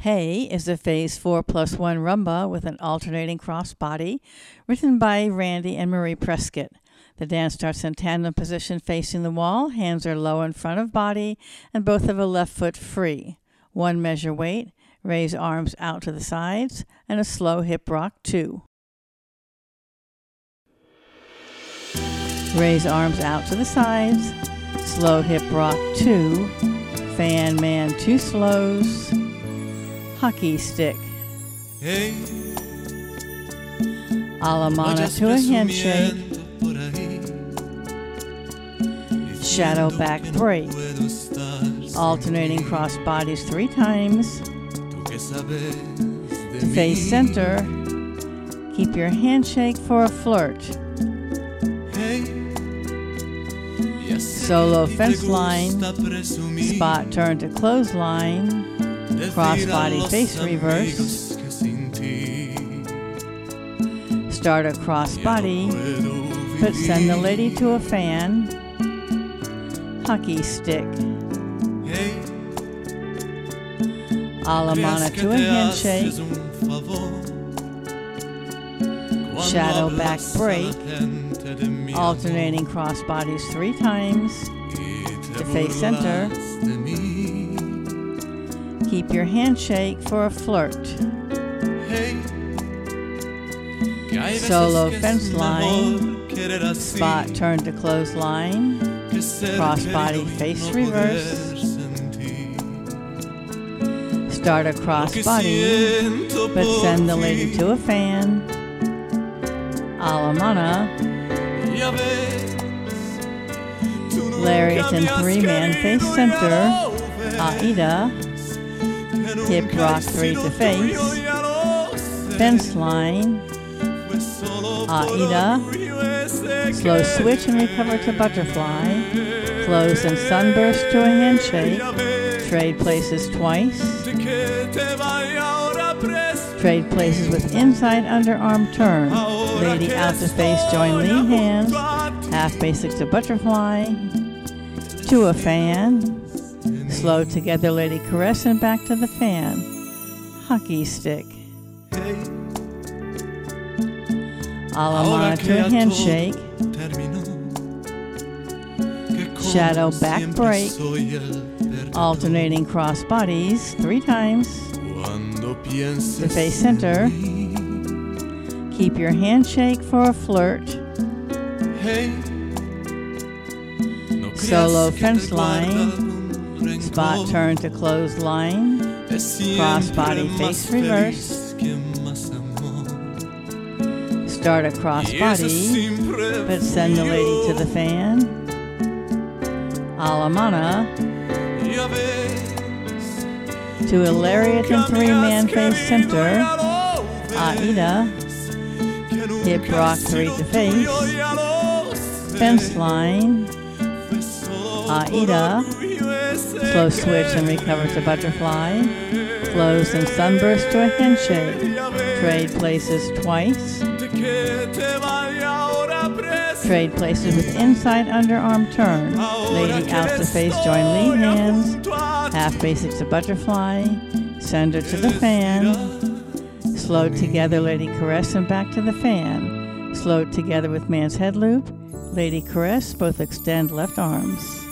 Hey is a Phase 4+1 rumba with an alternating crossbody, written by Randy and Marie Prescott. The dance starts in tandem position facing the wall, hands are low in front of body, and both have a left foot free. 1 measure weight, raise arms out to the sides, and a slow hip rock 2. Raise arms out to the sides, slow hip rock 2, fan man 2 slows, hockey stick. Hey, A la mano to a handshake, shadow back break, alternating cross bodies 3 times, to face center, keep your handshake for a flirt, solo fence line, spot turn to clothesline, cross body face reverse, start a cross body, but send the lady to a fan, hockey stick, a la mano to a handshake, shadow back break, alternating cross bodies 3 times, to face center, keep your handshake for a flirt, solo fence line, spot turn to clothesline, cross body face reverse, start a cross body, but send the lady to a fan, a la mano, lariat and 3-man face center, Aida, hip rock 3 to face, fence line, Aida, slow switch and recover to butterfly, close and sunburst to a handshake, trade places twice, trade places with inside underarm turn, lady out to face join lead hands, half basics to butterfly, to a fan, slow together lady caress and back to the fan, hockey stick, a la mano to a handshake, shadow back break, alternating cross bodies 3 times, to face center, keep your handshake for a flirt, solo fence line, spot turn to clothesline, cross body face reverse, start a cross body, but send the lady to the fan, a la mano, to a lariat and 3-man face center, Aida, hip rock 3 to face, fence line, Aida, slow switch and recover to butterfly, close and sunburst to a handshake, trade places twice, trade places with inside underarm turn, lady out to face join lead hands, half basics to butterfly, send her to the fan, slow together lady caress and back to the fan, slow together with man's head loop, lady caress, both extend left arms.